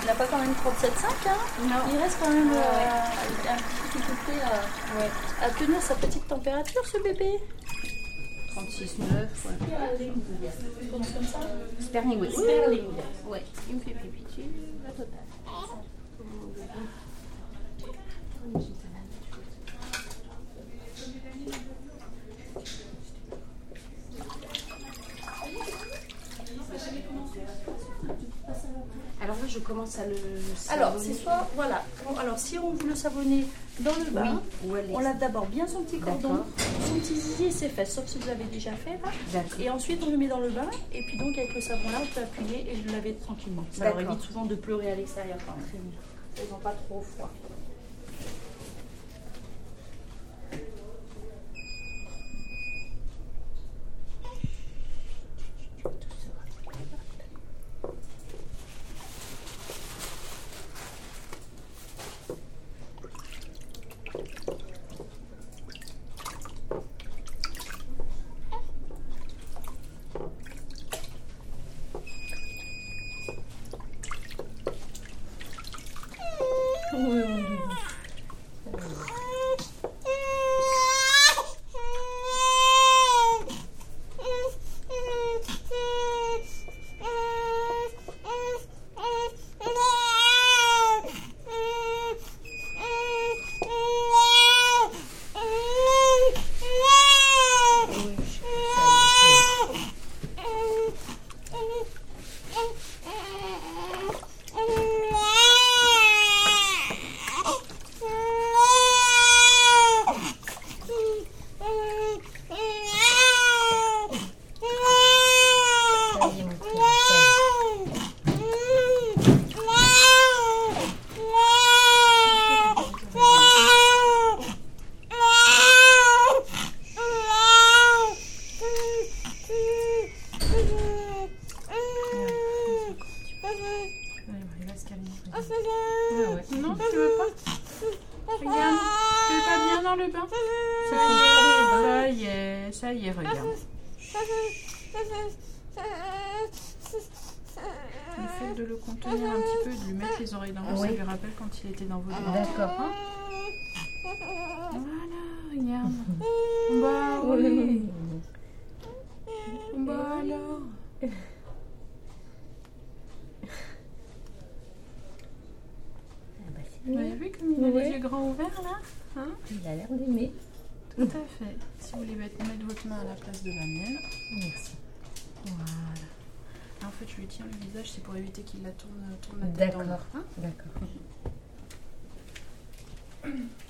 Il n'a pas quand même 37,5, hein. Non. Il reste quand même un petit difficulté à tenir sa petite température, ce bébé. 36,9, ouais. On commence comme ça. Sterling, oui. Sterling. Ouais, il me fait pipi, la totale. Alors là, je commence à le savonner. Alors, c'est soit, voilà. Bon, alors, si on veut le savonner dans le bain, on lave d'abord bien son petit cordon, son petit zizi et ses fesses, sauf si vous l'avez déjà fait là. Et ensuite, on le met dans le bain. Et puis donc, avec le savon là, on peut appuyer et le laver tranquillement. Ça leur évite souvent de pleurer à l'extérieur quand même. Ils n'ont pas trop froid. Non, tu veux pas? Regarde, tu es pas bien dans le bain? Ça y est, regarde. Le fait de le contenir un petit peu, de lui mettre les oreilles dans l'eau, ça lui rappelle quand il était dans votre bain. D'accord. Hein? Voilà, regarde. Bah oui. Bah alors. Vous avez vu comme il a les yeux grands ouverts là, hein? Il a l'air d'aimer. Tout à fait. Si vous voulez mettre votre main à la place de la mienne. Merci. Voilà. Là, en fait, je lui tiens le visage, c'est pour éviter qu'il la tourne la tête. D'accord. Hein? D'accord.